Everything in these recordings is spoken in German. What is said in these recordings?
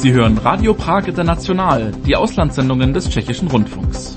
Sie hören Radio Prag International, die Auslandssendungen des Tschechischen Rundfunks.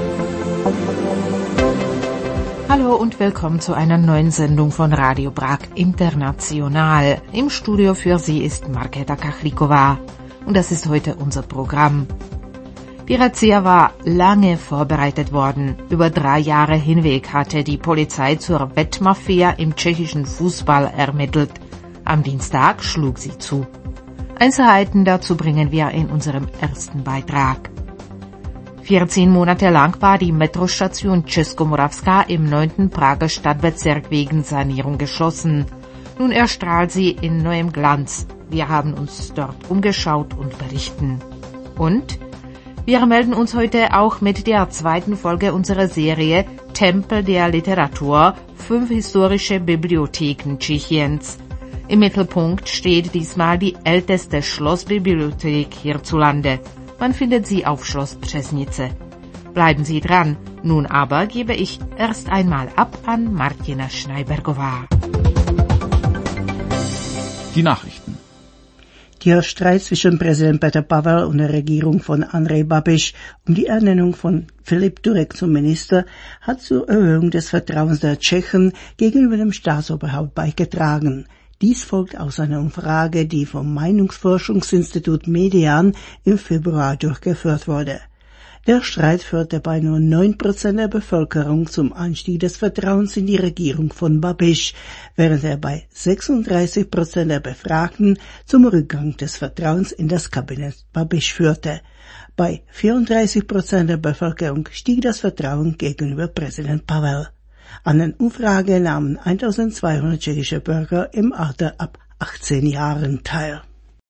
Hallo und willkommen zu einer neuen Sendung von Radio Prag International. Im Studio für Sie ist Markéta Kachlíková und das ist heute unser Programm. Die Razzia war lange vorbereitet worden. Über 3 Jahre hinweg hatte die Polizei zur Wettmafia im tschechischen Fußball ermittelt. Am Dienstag schlug sie zu. Einzelheiten dazu bringen wir in unserem ersten Beitrag. 14 Monate lang war die Metrostation Českomoravská im 9. Prager Stadtbezirk wegen Sanierung geschlossen. Nun erstrahlt sie in neuem Glanz. Wir haben uns dort umgeschaut und berichten. Und wir melden uns heute auch mit der 2. Folge unserer Serie Tempel der Literatur, 5 historische Bibliotheken Tschechiens. Im Mittelpunkt steht diesmal die älteste Schlossbibliothek hierzulande. Man findet sie auf Schloss Přesnice. Bleiben Sie dran. Nun aber gebe ich erst einmal ab an Martina Schneibergová. Die Nachrichten. Der Streit zwischen Präsident Petr Pavel und der Regierung von Andrej Babiš um die Ernennung von Filip Turek zum Minister hat zur Erhöhung des Vertrauens der Tschechen gegenüber dem Staatsoberhaupt beigetragen. Dies folgt aus einer Umfrage, die vom Meinungsforschungsinstitut Median im Februar durchgeführt wurde. Der Streit führte bei nur 9% der Bevölkerung zum Anstieg des Vertrauens in die Regierung von Babiš, während er bei 36% der Befragten zum Rückgang des Vertrauens in das Kabinett Babiš führte. Bei 34% der Bevölkerung stieg das Vertrauen gegenüber Präsident Pavel. An der Umfrage nahmen 1200 tschechische Bürger im Alter ab 18 Jahren teil.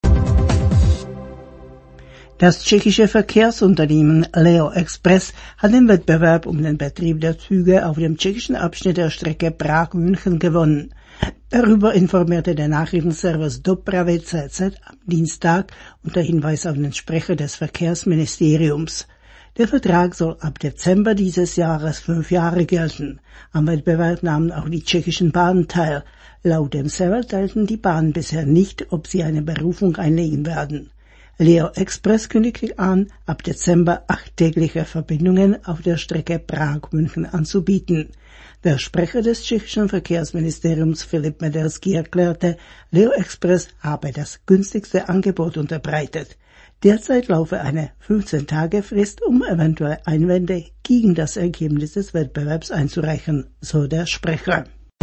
Das tschechische Verkehrsunternehmen Leo Express hat den Wettbewerb um den Betrieb der Züge auf dem tschechischen Abschnitt der Strecke Prag-München gewonnen. Darüber informierte der Nachrichtenservice Dopravy.cz am Dienstag unter Hinweis auf den Sprecher des Verkehrsministeriums. Der Vertrag soll ab Dezember dieses Jahres 5 Jahre gelten. Am Wettbewerb nahmen auch die tschechischen Bahnen teil. Laut dem Server teilten die Bahnen bisher nicht, ob sie eine Berufung einlegen werden. Leo Express kündigte an, ab Dezember 8 tägliche Verbindungen auf der Strecke Prag-München anzubieten. Der Sprecher des tschechischen Verkehrsministeriums Filip Mederský erklärte, Leo Express habe das günstigste Angebot unterbreitet. Derzeit laufe eine 15-Tage-Frist, um eventuelle Einwände gegen das Ergebnis des Wettbewerbs einzureichen, so der Sprecher.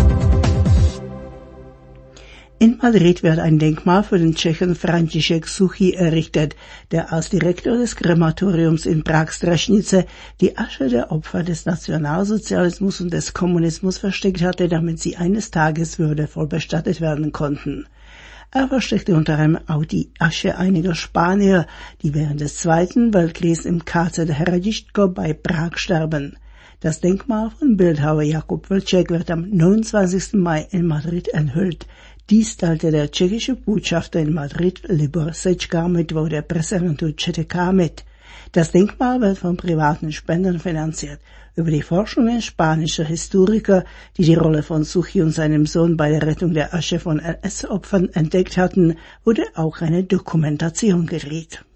In Madrid wird ein Denkmal für den Tschechen František Suchý errichtet, der als Direktor des Krematoriums in Prag-Strašnice die Asche der Opfer des Nationalsozialismus und des Kommunismus versteckt hatte, damit sie eines Tages würdevoll bestattet werden konnten. Er versteckte unter anderem auch die Asche einiger Spanier, die während des Zweiten Weltkriegs im KZ Hradišťko bei Prag starben. Das Denkmal von Bildhauer Jakub Vlček wird am 29. Mai in Madrid enthüllt. Dies teilte der tschechische Botschafter in Madrid Libor Sečka mit, wo der Presseagentur ČTK mit. Das Denkmal wird von privaten Spendern finanziert. Über die Forschungen spanischer Historiker, die die Rolle von Suchý und seinem Sohn bei der Rettung der Asche von NS-Opfern entdeckt hatten, wurde auch eine Dokumentation gedreht.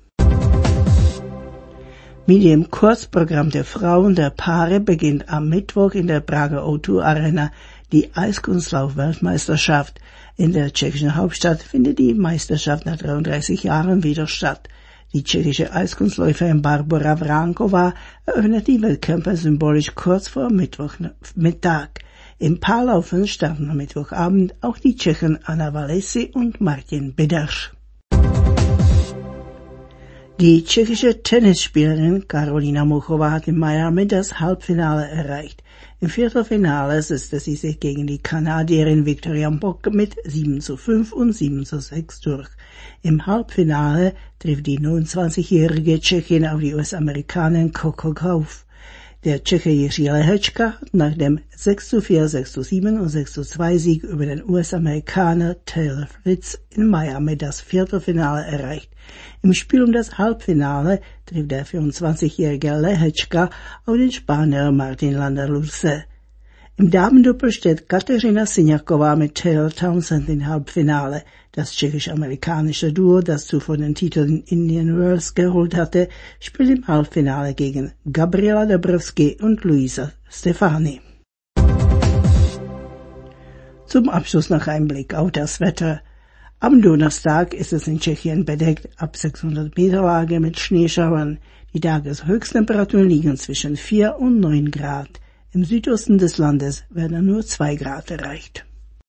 Mit dem Kurzprogramm der Frauen der Paare beginnt am Mittwoch in der Prager O2 Arena die Eiskunstlauf-Weltmeisterschaft. In der tschechischen Hauptstadt findet die Meisterschaft nach 33 Jahren wieder statt. Die tschechische Eiskunstläuferin Barbora Vráňková eröffnet die Wettkämpfe symbolisch kurz vor Mittwochmittag. Im Paarlaufen starten am Mittwochabend auch die Tschechen Anna Walesi und Martin Bidaš. Die tschechische Tennisspielerin Karolina Muchova hat in Miami das Halbfinale erreicht. Im Viertelfinale setzte sie sich gegen die Kanadierin Victoria Bock mit 7:5 und 7:6 durch. Im Halbfinale trifft die 29-jährige Tschechin auf die US-Amerikanerin Coco Gauff. Der Tscheche Jiří Lehečka hat nach dem 6:4, 6:7 und 6:2 Sieg über den US-Amerikaner Taylor Fritz in Miami das Viertelfinale erreicht. Im Spiel um das Halbfinale trifft der 24-jährige Lehečka auf den Spanier Martin Landaluce. Im Damendoppel steht Kateřina Siniaková mit Taylor Townsend im Halbfinale. Das tschechisch-amerikanische Duo, das zuvor den Titel in Indian Wells geholt hatte, spielt im Halbfinale gegen Gabriela Dabrowski und Luisa Stefani. Zum Abschluss noch ein Blick auf das Wetter. Am Donnerstag ist es in Tschechien bedeckt, ab 600 Meter Lage mit Schneeschauern. Die Tageshöchsttemperaturen liegen zwischen 4 und 9 Grad. Im Südosten des Landes werden nur 2 Grad erreicht.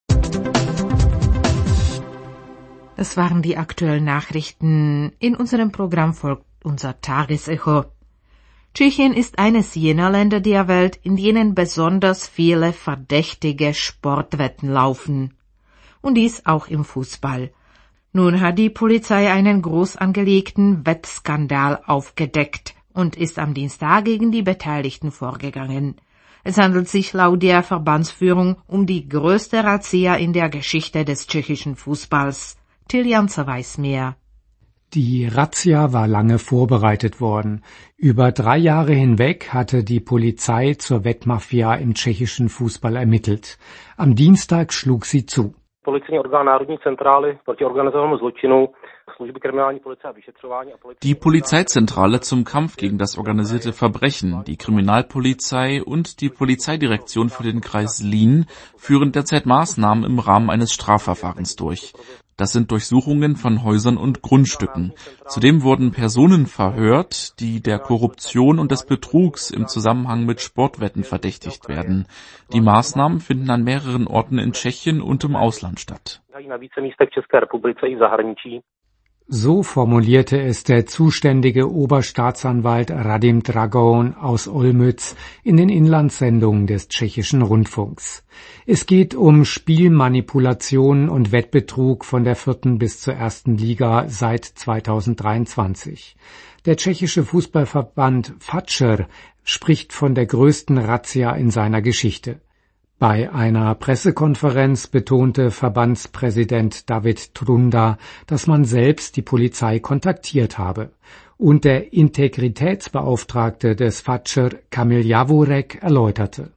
Das waren die aktuellen Nachrichten. In unserem Programm folgt unser Tagesecho. Tschechien ist eines jener Länder der Welt, in denen besonders viele verdächtige Sportwetten laufen. Und dies auch im Fußball. Nun hat die Polizei einen groß angelegten Wettskandal aufgedeckt und ist am Dienstag gegen die Beteiligten vorgegangen. Es handelt sich laut der Verbandsführung um die größte Razzia in der Geschichte des tschechischen Fußballs. Till Janzer weiß mehr. Die Razzia war lange vorbereitet worden. Über 3 Jahre hinweg hatte die Polizei zur Wettmafia im tschechischen Fußball ermittelt. Am Dienstag schlug sie zu. Die Polizeizentrale zum Kampf gegen das organisierte Verbrechen, die Kriminalpolizei und die Polizeidirektion für den Kreis Lien führen derzeit Maßnahmen im Rahmen eines Strafverfahrens durch. Das sind Durchsuchungen von Häusern und Grundstücken. Zudem wurden Personen verhört, die der Korruption und des Betrugs im Zusammenhang mit Sportwetten verdächtigt werden. Die Maßnahmen finden an mehreren Orten in Tschechien und im Ausland statt. So formulierte es der zuständige Oberstaatsanwalt Radim Dragon aus Olmütz in den Inlandssendungen des tschechischen Rundfunks. Es geht um Spielmanipulationen und Wettbetrug von der 4. bis zur 1. Liga seit 2023. Der tschechische Fußballverband FACER spricht von der größten Razzia in seiner Geschichte. Bei einer Pressekonferenz betonte Verbandspräsident David Trunda, dass man selbst die Polizei kontaktiert habe. Und der Integritätsbeauftragte des FACER, Kamil Javorek, erläuterte.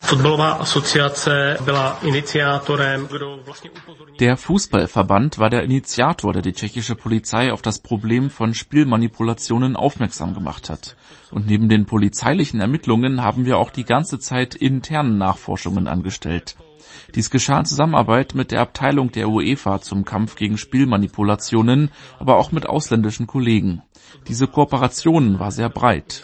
Der Fußballverband war der Initiator, der die tschechische Polizei auf das Problem von Spielmanipulationen aufmerksam gemacht hat. Und neben den polizeilichen Ermittlungen haben wir auch die ganze Zeit interne Nachforschungen angestellt. Dies geschah in Zusammenarbeit mit der Abteilung der UEFA zum Kampf gegen Spielmanipulationen, aber auch mit ausländischen Kollegen. Diese Kooperation war sehr breit.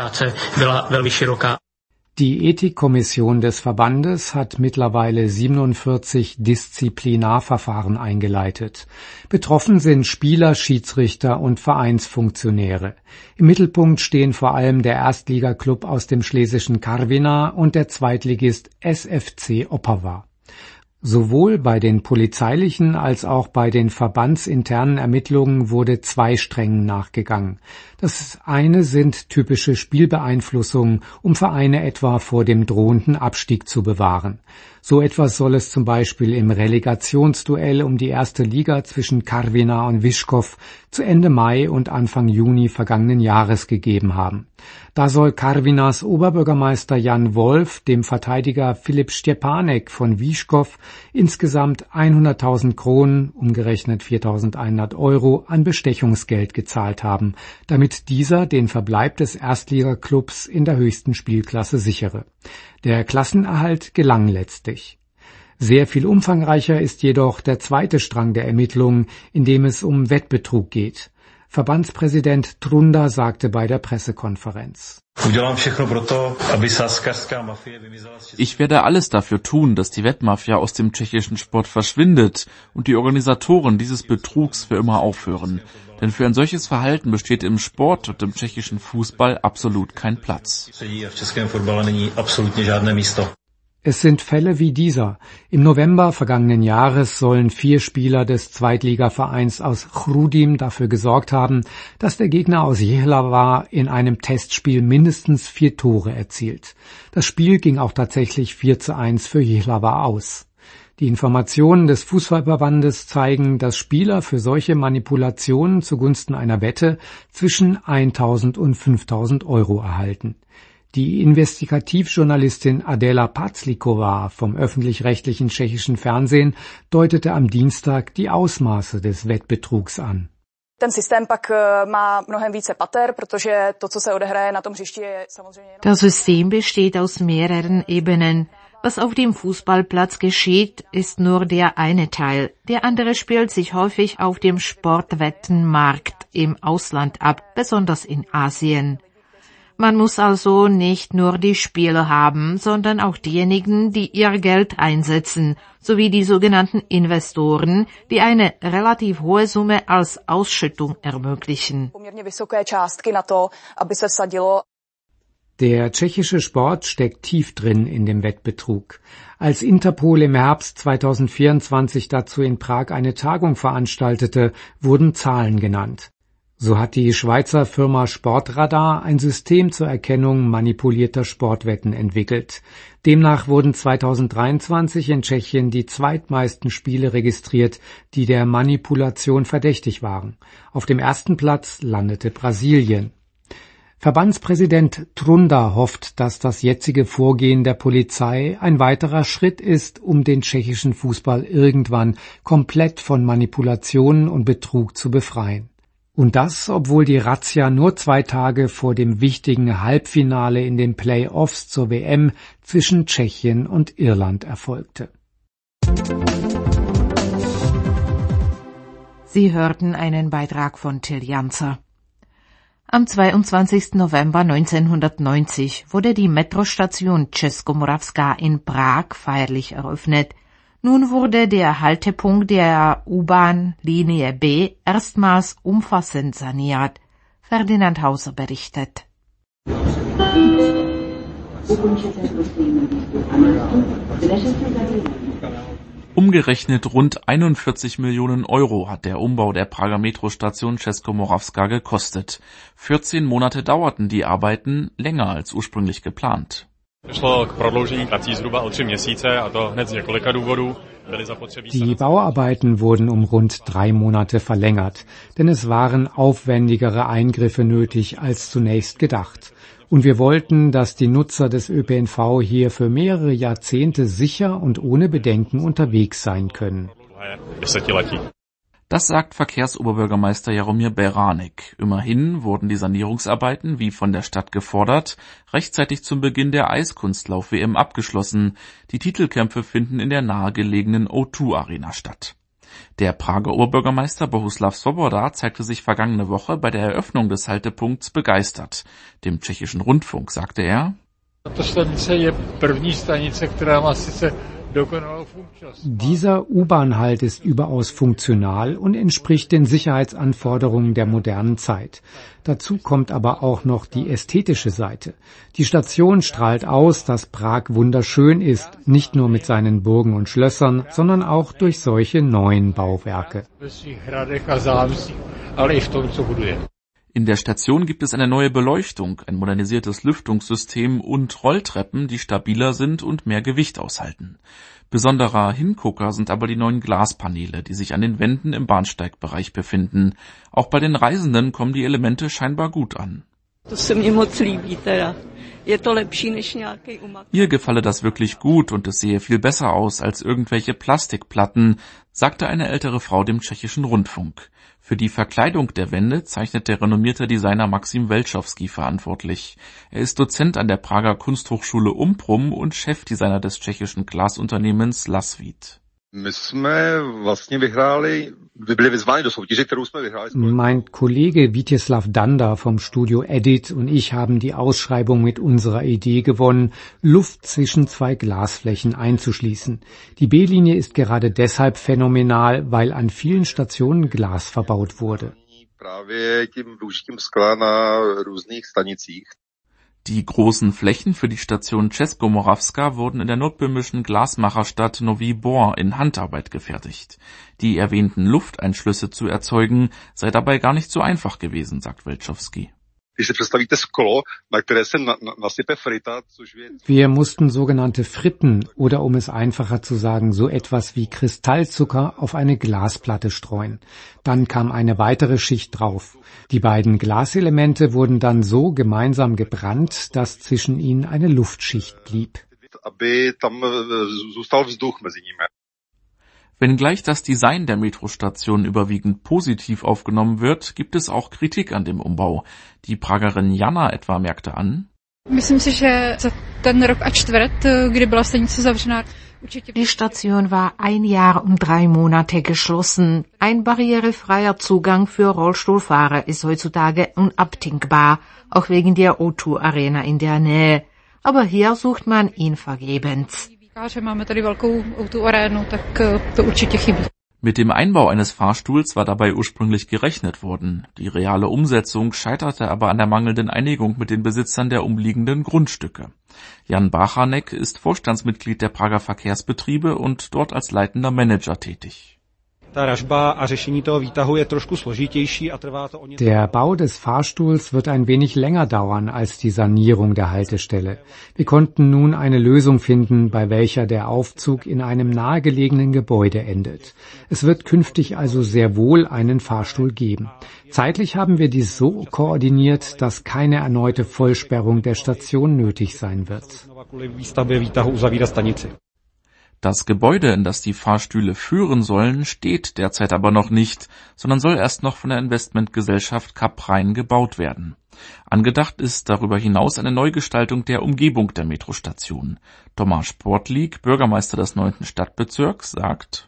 Die Ethikkommission des Verbandes hat mittlerweile 47 Disziplinarverfahren eingeleitet. Betroffen sind Spieler, Schiedsrichter und Vereinsfunktionäre. Im Mittelpunkt stehen vor allem der Erstligaklub aus dem schlesischen Karviná und der Zweitligist SFC Opava. Sowohl bei den polizeilichen als auch bei den verbandsinternen Ermittlungen wurde 2 Strängen nachgegangen. Das eine sind typische Spielbeeinflussungen, um Vereine etwa vor dem drohenden Abstieg zu bewahren. So etwas soll es zum Beispiel im Relegationsduell um die 1. Liga zwischen Karviná und Vyškov zu Ende Mai und Anfang Juni vergangenen Jahres gegeben haben. Da soll Karvinas Oberbürgermeister Jan Wolf dem Verteidiger Filip Štěpánek von Vyškov insgesamt 100.000 Kronen, umgerechnet 4.100 Euro, an Bestechungsgeld gezahlt haben, damit dieser den Verbleib des Erstligaklubs in der höchsten Spielklasse sichere. Der Klassenerhalt gelang letztlich. Sehr viel umfangreicher ist jedoch der zweite Strang der Ermittlungen, in dem es um Wettbetrug geht. Verbandspräsident Trunda sagte bei der Pressekonferenz: Ich werde alles dafür tun, dass die Wettmafia aus dem tschechischen Sport verschwindet und die Organisatoren dieses Betrugs für immer aufhören. Denn für ein solches Verhalten besteht im Sport und im tschechischen Fußball absolut kein Platz. Es sind Fälle wie dieser. Im November vergangenen Jahres sollen 4 Spieler des Zweitligavereins aus Chrudim dafür gesorgt haben, dass der Gegner aus Jihlava in einem Testspiel mindestens 4 Tore erzielt. Das Spiel ging auch tatsächlich 4:1 für Jihlava aus. Die Informationen des Fußballverbandes zeigen, dass Spieler für solche Manipulationen zugunsten einer Wette zwischen 1.000 und 5.000 Euro erhalten. Die Investigativjournalistin Adela Pazlíková vom öffentlich-rechtlichen tschechischen Fernsehen deutete am Dienstag die Ausmaße des Wettbetrugs an. Das System besteht aus mehreren Ebenen. Was auf dem Fußballplatz geschieht, ist nur der eine Teil. Der andere spielt sich häufig auf dem Sportwettenmarkt im Ausland ab, besonders in Asien. Man muss also nicht nur die Spieler haben, sondern auch diejenigen, die ihr Geld einsetzen, sowie die sogenannten Investoren, die eine relativ hohe Summe als Ausschüttung ermöglichen. Der tschechische Sport steckt tief drin in dem Wettbetrug. Als Interpol im Herbst 2024 dazu in Prag eine Tagung veranstaltete, wurden Zahlen genannt. So hat die Schweizer Firma Sportradar ein System zur Erkennung manipulierter Sportwetten entwickelt. Demnach wurden 2023 in Tschechien die zweitmeisten Spiele registriert, die der Manipulation verdächtig waren. Auf dem ersten Platz landete Brasilien. Verbandspräsident Trunda hofft, dass das jetzige Vorgehen der Polizei ein weiterer Schritt ist, um den tschechischen Fußball irgendwann komplett von Manipulationen und Betrug zu befreien. Und das, obwohl die Razzia nur 2 Tage vor dem wichtigen Halbfinale in den Play-offs zur WM zwischen Tschechien und Irland erfolgte. Sie hörten einen Beitrag von Till Janzer. Am 22. November 1990 wurde die Metrostation Českomoravská in Prag feierlich eröffnet. Nun wurde der Haltepunkt der U-Bahn-Linie B erstmals umfassend saniert. Ferdinand Hauser berichtet. Umgerechnet rund 41 Millionen Euro hat der Umbau der Prager Metrostation Českomoravská gekostet. 14 Monate dauerten die Arbeiten, länger als ursprünglich geplant. Die Bauarbeiten wurden um rund 3 Monate verlängert, denn es waren aufwendigere Eingriffe nötig als zunächst gedacht. Und wir wollten, dass die Nutzer des ÖPNV hier für mehrere Jahrzehnte sicher und ohne Bedenken unterwegs sein können. Das sagt Verkehrsoberbürgermeister Jaromír Beránek. Immerhin wurden die Sanierungsarbeiten, wie von der Stadt gefordert, rechtzeitig zum Beginn der Eiskunstlauf-WM abgeschlossen. Die Titelkämpfe finden in der nahegelegenen O2-Arena statt. Der Prager Oberbürgermeister Bohuslav Svoboda zeigte sich vergangene Woche bei der Eröffnung des Haltepunkts begeistert. Dem tschechischen Rundfunk sagte er: Dieser U-Bahn-Halt ist überaus funktional und entspricht den Sicherheitsanforderungen der modernen Zeit. Dazu kommt aber auch noch die ästhetische Seite. Die Station strahlt aus, dass Prag wunderschön ist, nicht nur mit seinen Burgen und Schlössern, sondern auch durch solche neuen Bauwerke. In der Station gibt es eine neue Beleuchtung, ein modernisiertes Lüftungssystem und Rolltreppen, die stabiler sind und mehr Gewicht aushalten. Besonderer Hingucker sind aber die neuen Glaspaneele, die sich an den Wänden im Bahnsteigbereich befinden. Auch bei den Reisenden kommen die Elemente scheinbar gut an. Ihr gefalle das wirklich gut und es sehe viel besser aus als irgendwelche Plastikplatten, sagte eine ältere Frau dem tschechischen Rundfunk. Für die Verkleidung der Wände zeichnet der renommierte Designer Maxim Velchovský verantwortlich. Er ist Dozent an der Prager Kunsthochschule Umprum und Chefdesigner des tschechischen Glasunternehmens Lasvit. Mein Kollege Vítězslav Danda vom Studio Edit und ich haben die Ausschreibung mit unserer Idee gewonnen, Luft zwischen 2 Glasflächen einzuschließen. Die B-Linie ist gerade deshalb phänomenal, weil an vielen Stationen Glas verbaut wurde. Die großen Flächen für die Station Českomoravská wurden in der nordböhmischen Glasmacherstadt Nový Bor in Handarbeit gefertigt. Die erwähnten Lufteinschlüsse zu erzeugen, sei dabei gar nicht so einfach gewesen, sagt Velchovský. Wir mussten sogenannte Fritten oder, um es einfacher zu sagen, so etwas wie Kristallzucker auf eine Glasplatte streuen. Dann kam eine weitere Schicht drauf. Die beiden Glaselemente wurden dann so gemeinsam gebrannt, dass zwischen ihnen eine Luftschicht blieb. Wenngleich das Design der Metrostation überwiegend positiv aufgenommen wird, gibt es auch Kritik an dem Umbau. Die Pragerin Jana etwa merkte an: Die Station war 1 Jahr und 3 Monate geschlossen. Ein barrierefreier Zugang für Rollstuhlfahrer ist heutzutage unabdingbar, auch wegen der O2 Arena in der Nähe. Aber hier sucht man ihn vergebens. Mit dem Einbau eines Fahrstuhls war dabei ursprünglich gerechnet worden. Die reale Umsetzung scheiterte aber an der mangelnden Einigung mit den Besitzern der umliegenden Grundstücke. Jan Bachanek ist Vorstandsmitglied der Prager Verkehrsbetriebe und dort als leitender Manager tätig. Der Bau des Fahrstuhls wird ein wenig länger dauern als die Sanierung der Haltestelle. Wir konnten nun eine Lösung finden, bei welcher der Aufzug in einem nahegelegenen Gebäude endet. Es wird künftig also sehr wohl einen Fahrstuhl geben. Zeitlich haben wir dies so koordiniert, dass keine erneute Vollsperrung der Station nötig sein wird. Das Gebäude, in das die Fahrstühle führen sollen, steht derzeit aber noch nicht, sondern soll erst noch von der Investmentgesellschaft Kapp-Rhein gebaut werden. Angedacht ist darüber hinaus eine Neugestaltung der Umgebung der Metrostation. Tomáš Sportlík, Bürgermeister des 9. Stadtbezirks, sagt: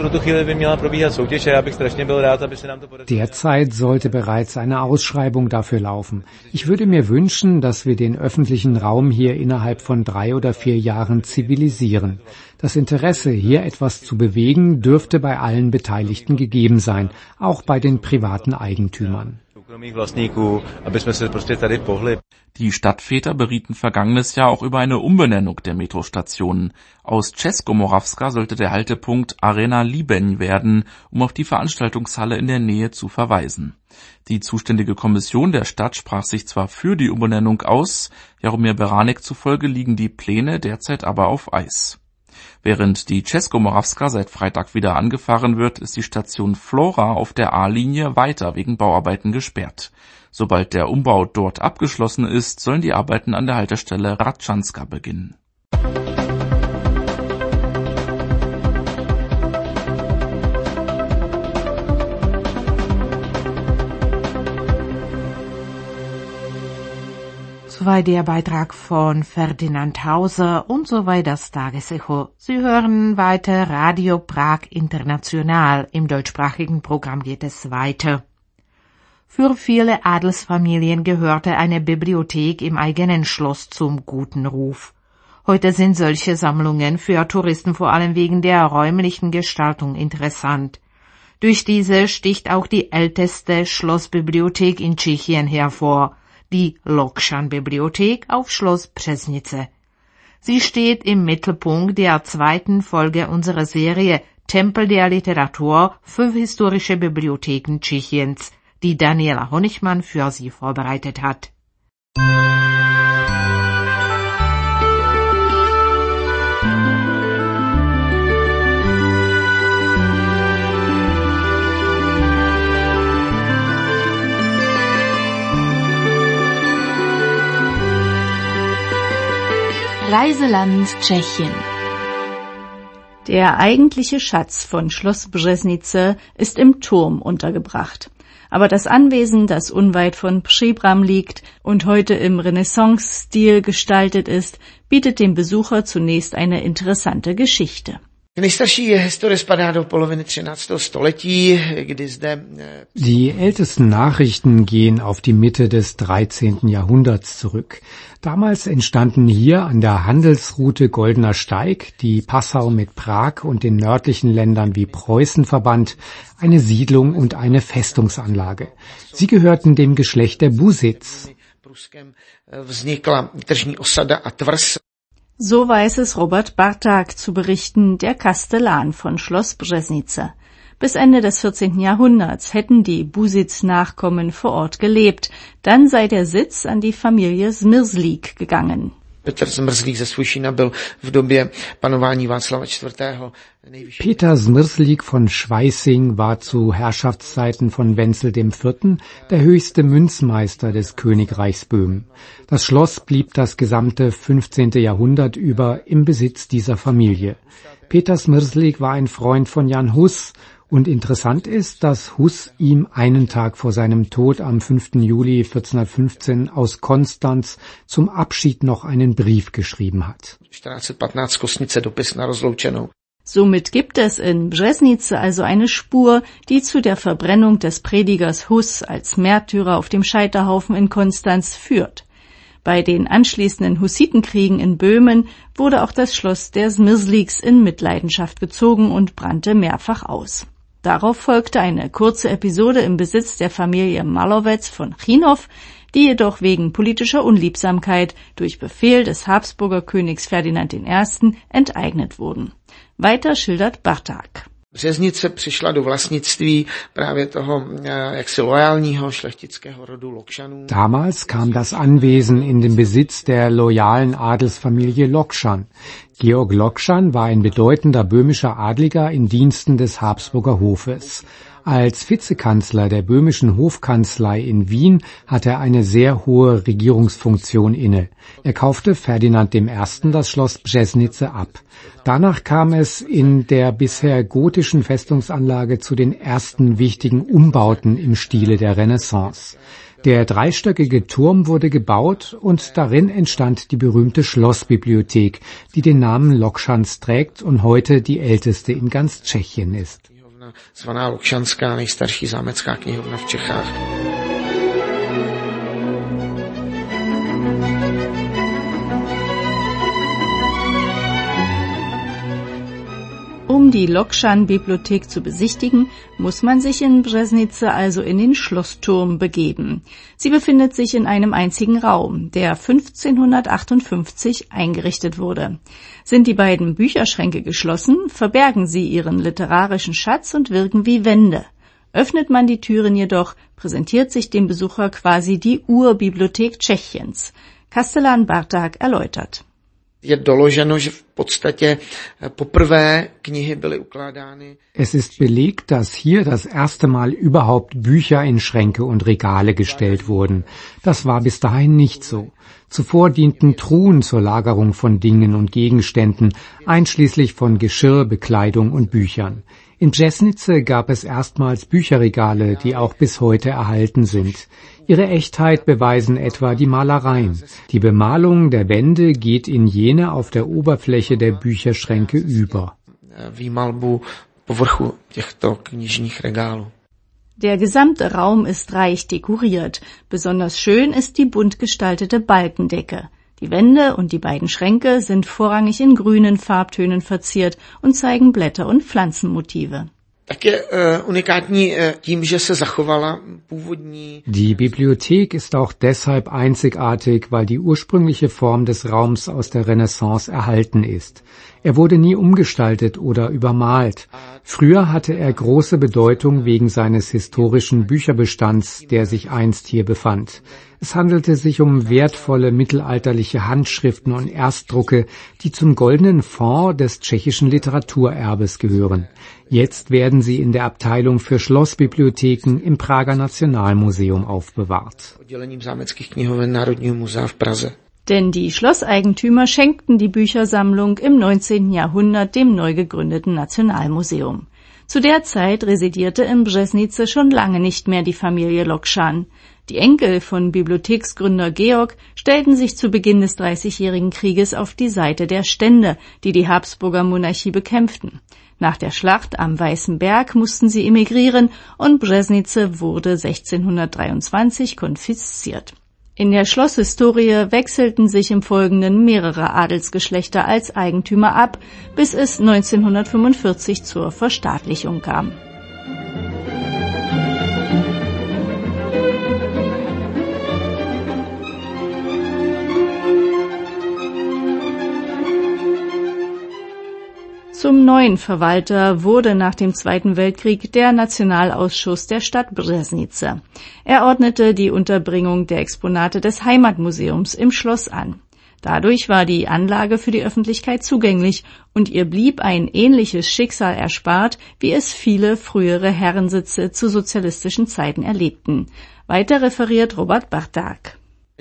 Derzeit sollte bereits eine Ausschreibung dafür laufen. Ich würde mir wünschen, dass wir den öffentlichen Raum hier innerhalb von 3 oder 4 Jahren zivilisieren. Das Interesse, hier etwas zu bewegen, dürfte bei allen Beteiligten gegeben sein, auch bei den privaten Eigentümern. Die Stadtväter berieten vergangenes Jahr auch über eine Umbenennung der Metrostationen. Aus Českomoravska sollte der Haltepunkt Arena Líbeň werden, um auf die Veranstaltungshalle in der Nähe zu verweisen. Die zuständige Kommission der Stadt sprach sich zwar für die Umbenennung aus, Jaromír Beránek zufolge liegen die Pläne derzeit aber auf Eis. Während die Českomoravska seit Freitag wieder angefahren wird, ist die Station Flora auf der A-Linie weiter wegen Bauarbeiten gesperrt. Sobald der Umbau dort abgeschlossen ist, sollen die Arbeiten an der Haltestelle Ratschanska beginnen. Soweit der Beitrag von Ferdinand Hauser und soweit das Tagesecho. Sie hören weiter Radio Prag International. Im deutschsprachigen Programm geht es weiter. Für viele Adelsfamilien gehörte eine Bibliothek im eigenen Schloss zum guten Ruf. Heute sind solche Sammlungen für Touristen vor allem wegen der räumlichen Gestaltung interessant. Durch diese sticht auch die älteste Schlossbibliothek in Tschechien hervor, die Lokšanbibliothek auf Schloss Březnice. Sie steht im Mittelpunkt der 2. Folge unserer Serie Tempel der Literatur, 5 historische Bibliotheken Tschechiens, die Daniela Honigmann für Sie vorbereitet hat. Reiseland Tschechien. Der eigentliche Schatz von Schloss Březnice ist im Turm untergebracht. Aber das Anwesen, das unweit von Příbram liegt und heute im Renaissance-Stil gestaltet ist, bietet dem Besucher zunächst eine interessante Geschichte. Die ältesten Nachrichten gehen auf die Mitte des 13. Jahrhunderts zurück. Damals entstanden hier an der Handelsroute Goldener Steig, die Passau mit Prag und den nördlichen Ländern wie Preußen verband, eine Siedlung und eine Festungsanlage. Sie gehörten dem Geschlecht der Busitz. So weiß es Robert Bartak zu berichten, der Kastellan von Schloss Březnice. Bis Ende des 14. Jahrhunderts hätten die Busitz-Nachkommen vor Ort gelebt. Dann sei der Sitz an die Familie Zmrzlík gegangen. Petr Zmrzlík ze Svůšina byl v době panování Václava IV. Peter Zmrzlík von Schweissing war zu Herrschaftszeiten von Wenzel IV. Der höchste Münzmeister des Königreichs Böhmen. Das Schloss blieb das gesamte 15. Jahrhundert über im Besitz dieser Familie. Peter Zmrzlík war ein Freund von Jan Hus. Und interessant ist, dass Hus ihm einen Tag vor seinem Tod am 5. Juli 1415 aus Konstanz zum Abschied noch einen Brief geschrieben hat. 1415 Kostnice dopis na rozloučenou. Somit gibt es in Březnice also eine Spur, die zu der Verbrennung des Predigers Hus als Märtyrer auf dem Scheiterhaufen in Konstanz führt. Bei den anschließenden Hussitenkriegen in Böhmen wurde auch das Schloss der Zmrzlíks in Mitleidenschaft gezogen und brannte mehrfach aus. Darauf folgte eine kurze Episode im Besitz der Familie Malowetz von Chinow, die jedoch wegen politischer Unliebsamkeit durch Befehl des Habsburger Königs Ferdinand I. enteignet wurden. Weiter schildert Barták. Březnice přišla do vlastnictví právě toho jaksi loajálního šlechtického rodu Lokšanů. Damals kam das Anwesen in den Besitz der loyalen Adelsfamilie Lokschan. Georg Lokschan war ein bedeutender böhmischer Adliger in Diensten des Habsburger Hofes. Als Vizekanzler der böhmischen Hofkanzlei in Wien hatte er eine sehr hohe Regierungsfunktion inne. Er kaufte Ferdinand I. das Schloss Březnice ab. Danach kam es in der bisher gotischen Festungsanlage zu den ersten wichtigen Umbauten im Stile der Renaissance. Der dreistöckige Turm wurde gebaut und darin entstand die berühmte Schlossbibliothek, die den Namen Lokschans trägt und heute die älteste in ganz Tschechien ist. Zvaná Lokšanská, nejstarší zámecká knihovna v Čechách. Um die Lokschan-Bibliothek zu besichtigen, muss man sich in Březnice also in den Schlossturm begeben. Sie befindet sich in einem einzigen Raum, der 1558 eingerichtet wurde. Sind die beiden Bücherschränke geschlossen, verbergen sie ihren literarischen Schatz und wirken wie Wände. Öffnet man die Türen jedoch, präsentiert sich dem Besucher quasi die Urbibliothek Tschechiens. Kastellan Barták erläutert. Je doloženo, že v podstatě poprvé knihy byly ukládány. Es ist belegt, dass hier das erste Mal überhaupt Bücher in Schränke und Regale gestellt wurden. Das war bis dahin nicht so. Zuvor dienten Truhen zur Lagerung von Dingen und Gegenständen, einschließlich von Geschirr, Bekleidung und Büchern. In Březnice gab es erstmals Bücherregale, die auch bis heute erhalten sind. Ihre Echtheit beweisen etwa die Malereien. Die Bemalung der Wände geht in jene auf der Oberfläche der Bücherschränke über. Der gesamte Raum ist reich dekoriert. Besonders schön ist die bunt gestaltete Balkendecke. Die Wände und die beiden Schränke sind vorrangig in grünen Farbtönen verziert und zeigen Blätter- und Pflanzenmotive. Die Bibliothek ist auch deshalb einzigartig, weil die ursprüngliche Form des Raums aus der Renaissance erhalten ist. Er wurde nie umgestaltet oder übermalt. Früher hatte er große Bedeutung wegen seines historischen Bücherbestands, der sich einst hier befand. Es handelte sich um wertvolle mittelalterliche Handschriften und Erstdrucke, die zum goldenen Fonds des tschechischen Literaturerbes gehören. Jetzt werden sie in der Abteilung für Schlossbibliotheken im Prager Nationalmuseum aufbewahrt. Denn die Schlosseigentümer schenkten die Büchersammlung im 19. Jahrhundert dem neu gegründeten Nationalmuseum. Zu der Zeit residierte in Březnice schon lange nicht mehr die Familie Lokschan. Die Enkel von Bibliotheksgründer Georg stellten sich zu Beginn des Dreißigjährigen Krieges auf die Seite der Stände, die die Habsburger Monarchie bekämpften. Nach der Schlacht am Weißen Berg mussten sie emigrieren und Březnice wurde 1623 konfisziert. In der Schlosshistorie wechselten sich im Folgenden mehrere Adelsgeschlechter als Eigentümer ab, bis es 1945 zur Verstaatlichung kam. Zum neuen Verwalter wurde nach dem Zweiten Weltkrieg der Nationalausschuss der Stadt Březnice. Er ordnete die Unterbringung der Exponate des Heimatmuseums im Schloss an. Dadurch war die Anlage für die Öffentlichkeit zugänglich und ihr blieb ein ähnliches Schicksal erspart, wie es viele frühere Herrensitze zu sozialistischen Zeiten erlebten. Weiter referiert Robert Barták.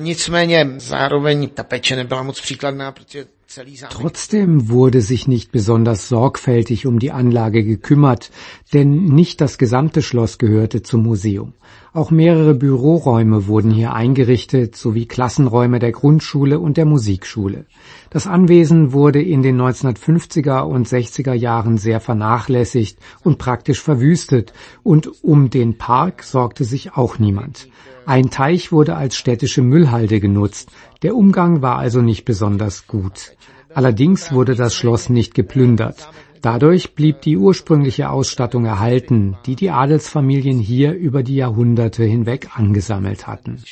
Trotzdem wurde sich nicht besonders sorgfältig um die Anlage gekümmert, denn nicht das gesamte Schloss gehörte zum Museum. Auch mehrere Büroräume wurden hier eingerichtet, sowie Klassenräume der Grundschule und der Musikschule. Das Anwesen wurde in den 1950er und 60er Jahren sehr vernachlässigt und praktisch verwüstet, und um den Park sorgte sich auch niemand. Ein Teich wurde als städtische Müllhalde genutzt. Der Umgang war also nicht besonders gut. Allerdings wurde das Schloss nicht geplündert. Dadurch blieb die ursprüngliche Ausstattung erhalten, die die Adelsfamilien hier über die Jahrhunderte hinweg angesammelt hatten.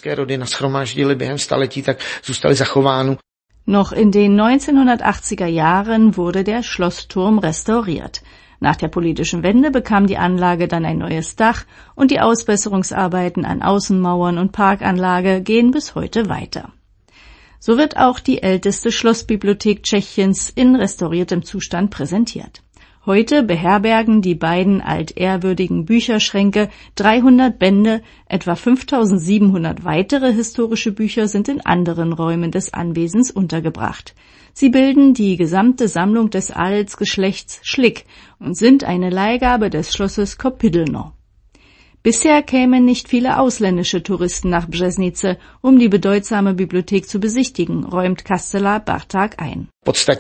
Noch in den 1980er Jahren wurde der Schlossturm restauriert. Nach der politischen Wende bekam die Anlage dann ein neues Dach und die Ausbesserungsarbeiten an Außenmauern und Parkanlage gehen bis heute weiter. So wird auch die älteste Schlossbibliothek Tschechiens in restauriertem Zustand präsentiert. Heute beherbergen die beiden altehrwürdigen Bücherschränke 300 Bände, etwa 5700 weitere historische Bücher sind in anderen Räumen des Anwesens untergebracht. Sie bilden die gesamte Sammlung des Adelsgeschlechts Schlick und sind eine Leihgabe des Schlosses Kopydelno. Bisher kämen nicht viele ausländische Touristen nach Březnice, um die bedeutsame Bibliothek zu besichtigen, räumt Kastelar Barták ein.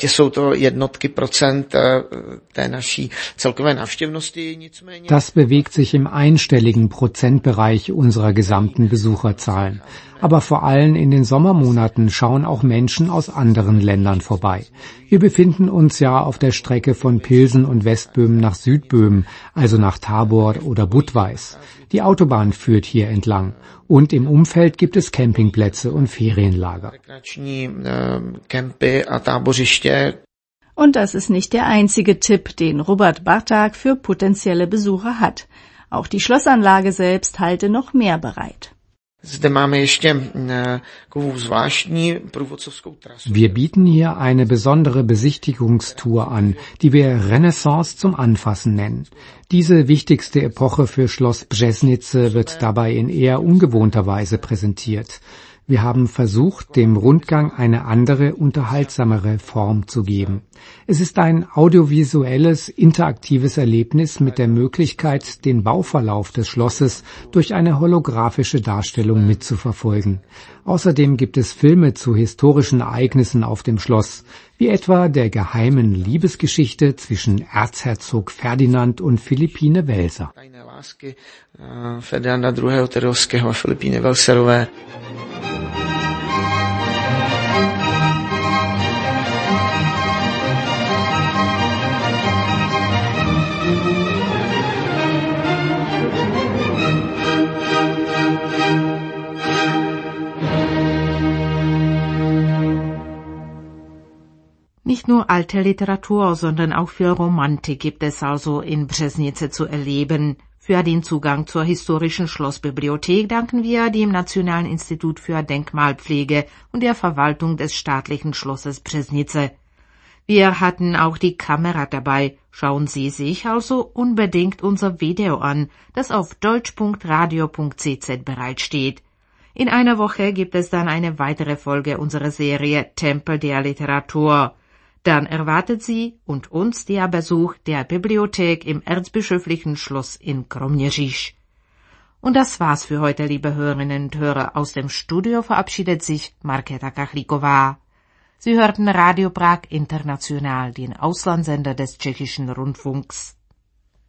Das bewegt sich im einstelligen Prozentbereich unserer gesamten Besucherzahlen. Aber vor allem in den Sommermonaten schauen auch Menschen aus anderen Ländern vorbei. Wir befinden uns ja auf der Strecke von Pilsen und Westböhmen nach Südböhmen, also nach Tabor oder Budweis. Die Autobahn führt hier entlang und im Umfeld gibt es Campingplätze und Ferienlager. Und das ist nicht der einzige Tipp, den Robert Barták für potenzielle Besucher hat. Auch die Schlossanlage selbst halte noch mehr bereit. Wir bieten hier eine besondere Besichtigungstour an, die wir Renaissance zum Anfassen nennen. Diese wichtigste Epoche für Schloss Březnice wird dabei in eher ungewohnter Weise präsentiert. Wir haben versucht, dem Rundgang eine andere, unterhaltsamere Form zu geben. Es ist ein audiovisuelles, interaktives Erlebnis mit der Möglichkeit, den Bauverlauf des Schlosses durch eine holographische Darstellung mitzuverfolgen. Außerdem gibt es Filme zu historischen Ereignissen auf dem Schloss, wie etwa der geheimen Liebesgeschichte zwischen Erzherzog Ferdinand und Philippine Welser. Nicht nur alte Literatur, sondern auch viel Romantik gibt es also in Březnice zu erleben. Für den Zugang zur historischen Schlossbibliothek danken wir dem Nationalen Institut für Denkmalpflege und der Verwaltung des staatlichen Schlosses Březnice. Wir hatten auch die Kamera dabei. Schauen Sie sich also unbedingt unser Video an, das auf deutsch.radio.cz bereitsteht. In einer Woche gibt es dann eine weitere Folge unserer Serie Tempel der Literatur. Dann erwartet Sie und uns der Besuch der Bibliothek im Erzbischöflichen Schloss in Kroměříž. Und das war's für heute, liebe Hörerinnen und Hörer. Aus dem Studio verabschiedet sich Markéta Kachlíková. Sie hörten Radio Prag International, den Auslandssender des tschechischen Rundfunks.